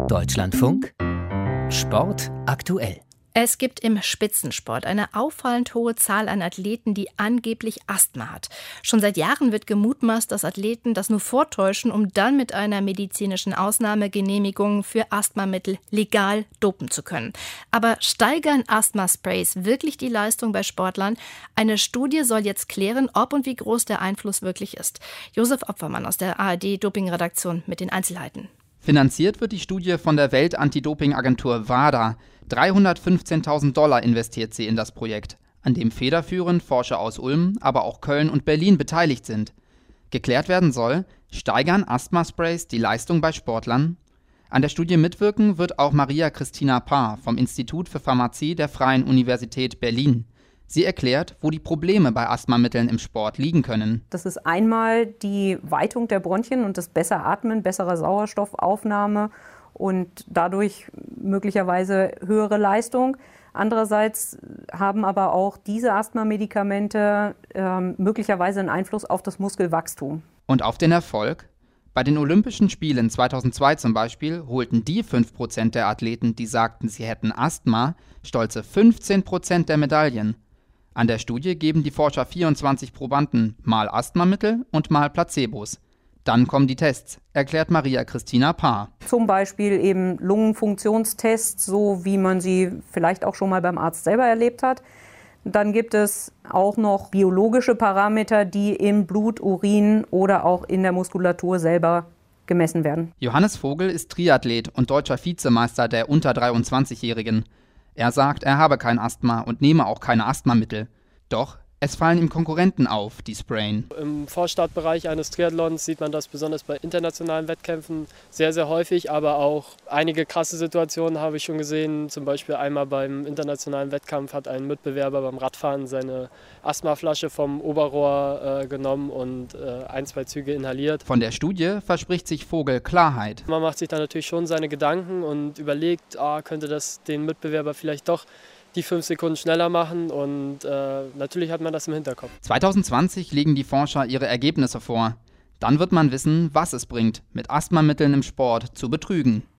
Deutschlandfunk Sport aktuell. Es gibt im Spitzensport eine auffallend hohe Zahl an Athleten, die angeblich Asthma hat. Schon seit Jahren wird gemutmaßt, dass Athleten das nur vortäuschen, um dann mit einer medizinischen Ausnahmegenehmigung für Asthmamittel legal dopen zu können. Aber steigern Asthma-Sprays wirklich die Leistung bei Sportlern? Eine Studie soll jetzt klären, ob und wie groß der Einfluss wirklich ist. Josef Opfermann aus der ARD-Doping-Redaktion mit den Einzelheiten. Finanziert wird die Studie von der Welt-Anti-Doping-Agentur WADA. $315.000 investiert sie in das Projekt, an dem federführend Forscher aus Ulm, aber auch Köln und Berlin beteiligt sind. Geklärt werden soll, steigern Asthma-Sprays die Leistung bei Sportlern? An der Studie mitwirken wird auch Maria Christina Paar vom Institut für Pharmazie der Freien Universität Berlin. Sie erklärt, wo die Probleme bei Asthmamitteln im Sport liegen können. Das ist einmal die Weitung der Bronchien und das bessere Atmen, bessere Sauerstoffaufnahme und dadurch möglicherweise höhere Leistung. Andererseits haben aber auch diese Asthma-Medikamente möglicherweise einen Einfluss auf das Muskelwachstum. Und auf den Erfolg? Bei den Olympischen Spielen 2002 zum Beispiel holten die 5% der Athleten, die sagten, sie hätten Asthma, stolze 15% der Medaillen. An der Studie geben die Forscher 24 Probanden mal Asthmamittel und mal Placebos. Dann kommen die Tests, erklärt Maria Christina Paar. Zum Beispiel eben Lungenfunktionstests, so wie man sie vielleicht auch schon mal beim Arzt selber erlebt hat. Dann gibt es auch noch biologische Parameter, die im Blut, Urin oder auch in der Muskulatur selber gemessen werden. Johannes Vogel ist Triathlet und deutscher Vizemeister der unter 23-Jährigen. Er sagt, er habe kein Asthma und nehme auch keine Asthmamittel. Doch es fallen ihm Konkurrenten auf, die sprayen. Im Vorstartbereich eines Triathlons sieht man das besonders bei internationalen Wettkämpfen sehr, sehr häufig. Aber auch einige krasse Situationen habe ich schon gesehen. Zum Beispiel einmal beim internationalen Wettkampf hat ein Mitbewerber beim Radfahren seine Asthmaflasche vom Oberrohr genommen und 1-2 Züge inhaliert. Von der Studie verspricht sich Vogel Klarheit. Man macht sich dann natürlich schon seine Gedanken und überlegt, könnte das den Mitbewerber vielleicht doch die 5 Sekunden schneller machen und natürlich hat man das im Hinterkopf. 2020 legen die Forscher ihre Ergebnisse vor. Dann wird man wissen, was es bringt, mit Asthmamitteln im Sport zu betrügen.